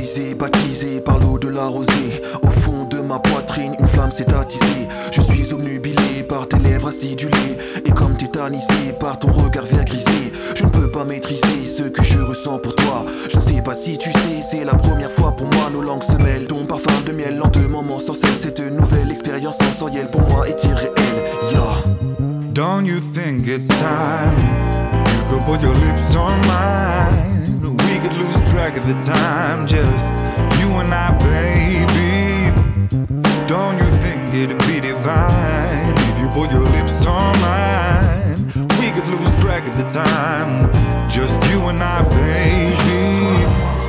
baptisé par l'eau de la rosée. Au fond de ma poitrine, une flamme s'est attisée. Je suis obnubilé par tes lèvres acidulées, et comme tétanisé par ton regard vert grisé. Je ne peux pas maîtriser ce que je ressens pour toi. Je ne sais pas si tu sais, c'est la première fois pour moi. Nos langues se mêlent, ton parfum de miel lentement m'ensorcelle. Cette nouvelle expérience sensorielle pour moi est irréelle. Yeah. Don't you think it's time you could put your lips on mine? We could lose track of the time, just you and I, baby. Don't you think it'd be divine if you put your lips on mine? We could lose track of the time, just you and I, baby.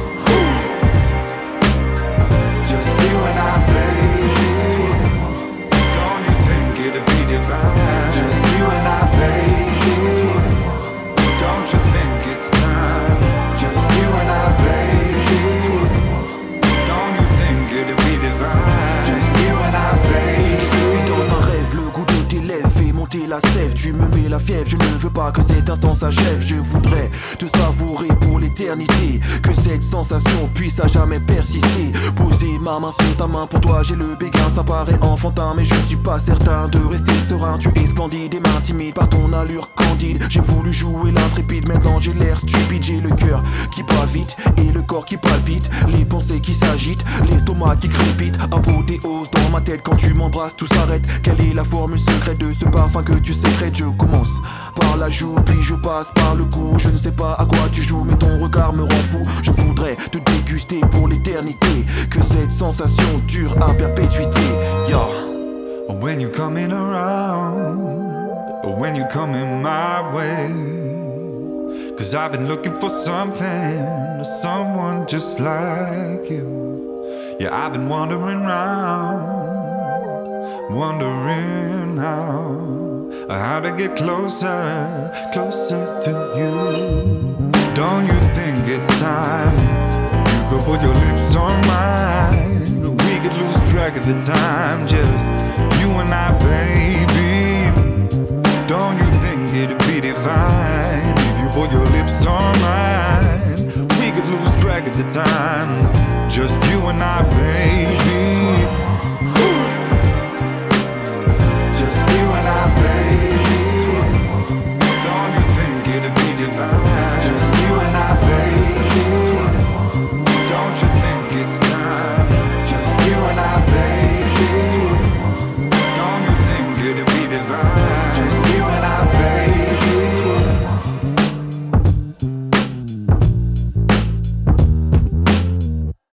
Just you and I, baby. Don't you think it'd be divine? Just you and I, baby. Don't you think it's time? Just you and I, baby. Don't you think it'd be divine? Just you and I, baby. Je suis dans un rêve, le goût de tes lèvres fait monter la sève. Tu me mets la fièvre, je ne veux pas que cet instant s'achève. Je voudrais te savourer pour l'éternité, que cette sensation puisse à jamais persister. Poser ma main sur ta main, pour toi j'ai le béguin. Ça paraît enfantin mais je suis pas certain de rester serein. Tu es splendide et m'intimide par ton allure candide. J'ai voulu jouer l'intrépide, maintenant j'ai l'air stupide. J'ai le cœur qui bat vite et le corps qui palpite, les pensées qui s'agitent, l'estomac qui crépite. Apothéose dans ma tête quand tu m'embrasses, tout s'arrête. Quelle est la formule secrète de ce parfum que tu sécrètes? Je commence par la joue, puis je passe par le cou. Je ne sais pas à quoi tu joues, mais ton regard me rend fou. Je voudrais te déguster pour l'éternité, que cette sensation dure à perpétuité. Yeah. When you're coming around, when you're coming my way, 'cause I've been looking for something, someone just like you. Yeah, I've been wandering round, wondering how to get closer, closer to you. Don't you think it's time you could put your lips on mine? We could lose track of the time, just you and I, baby. Don't you think it'd be divine if you put your lips on mine?